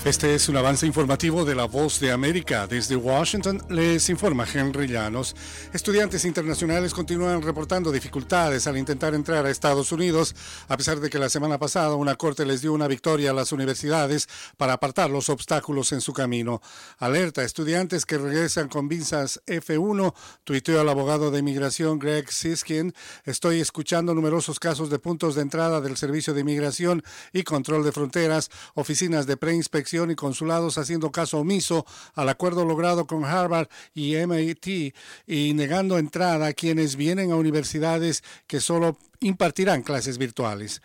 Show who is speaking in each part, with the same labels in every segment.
Speaker 1: Este es un avance informativo de La Voz de América. Desde Washington les informa Henry Llanos. Estudiantes internacionales continúan reportando dificultades al intentar entrar a Estados Unidos, a pesar de que la semana pasada una corte les dio una victoria a las universidades para apartar los obstáculos en su camino. Alerta a estudiantes que regresan con visas F1, tuiteó el abogado de inmigración Greg Siskin. Estoy escuchando numerosos casos de puntos de entrada del Servicio de Inmigración y Control de Fronteras, oficinas de preinspección y consulados haciendo caso omiso al acuerdo logrado con Harvard y MIT y negando entrada a quienes vienen a universidades que solo impartirán clases virtuales.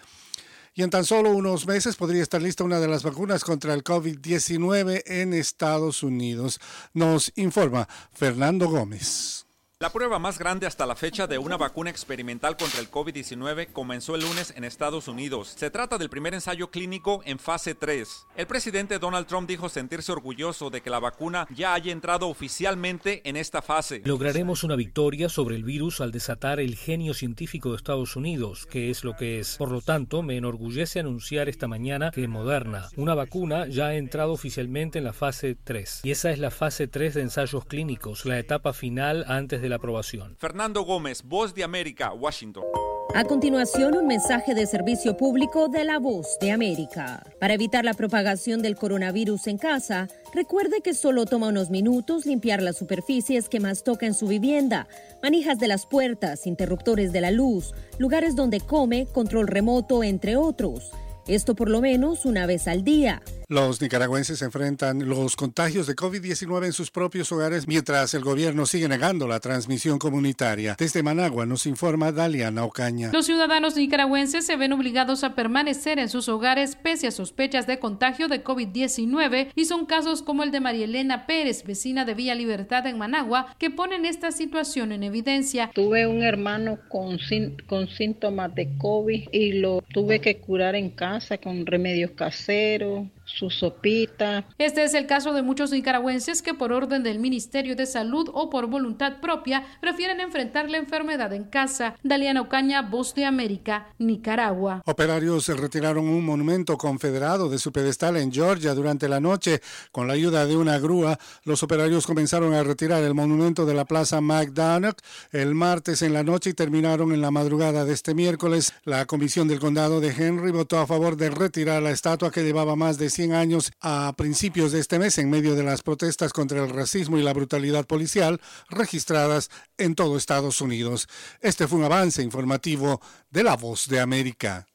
Speaker 1: Y en tan solo unos meses podría estar lista una de las vacunas contra el COVID-19 en Estados Unidos, nos informa Fernando Gómez.
Speaker 2: La prueba más grande hasta la fecha de una vacuna experimental contra el COVID-19 comenzó el lunes en Estados Unidos. Se trata del primer ensayo clínico en fase 3. El presidente Donald Trump dijo sentirse orgulloso de que la vacuna ya haya entrado oficialmente en esta fase.
Speaker 3: Lograremos una victoria sobre el virus al desatar el genio científico de Estados Unidos, que es lo que es. Por lo tanto, me enorgullece anunciar esta mañana que Moderna, una vacuna, ya ha entrado oficialmente en la fase 3. Y esa es la fase 3 de ensayos clínicos, la etapa final antes de la aprobación.
Speaker 2: Fernando Gómez, Voz de América, Washington.
Speaker 4: A continuación, un mensaje de servicio público de La Voz de América. Para evitar la propagación del coronavirus en casa, recuerde que solo toma unos minutos limpiar las superficies que más toca en su vivienda, manijas de las puertas, interruptores de la luz, lugares donde come, control remoto, entre otros. Esto por lo menos una vez al día.
Speaker 1: Los nicaragüenses enfrentan los contagios de COVID-19 en sus propios hogares mientras el gobierno sigue negando la transmisión comunitaria. Desde Managua nos informa Daliana Ocaña.
Speaker 5: Los ciudadanos nicaragüenses se ven obligados a permanecer en sus hogares pese a sospechas de contagio de COVID-19 y son casos como el de María Elena Pérez, vecina de Villa Libertad en Managua, que ponen esta situación en evidencia.
Speaker 6: Tuve un hermano con síntomas de COVID y lo tuve que curar en casa con remedios caseros, su sopita.
Speaker 5: Este es el caso de muchos nicaragüenses que por orden del Ministerio de Salud o por voluntad propia prefieren enfrentar la enfermedad en casa. Daliana Ocaña, Voz de América, Nicaragua.
Speaker 1: Operarios retiraron un monumento confederado de su pedestal en Georgia durante la noche. Con la ayuda de una grúa, los operarios comenzaron a retirar el monumento de la Plaza McDonough el martes en la noche y terminaron en la madrugada de este miércoles. La Comisión del Condado de Henry votó a favor de retirar la estatua que llevaba más de 100 años a principios de este mes en medio de las protestas contra el racismo y la brutalidad policial registradas en todo Estados Unidos. Este fue un avance informativo de La Voz de América.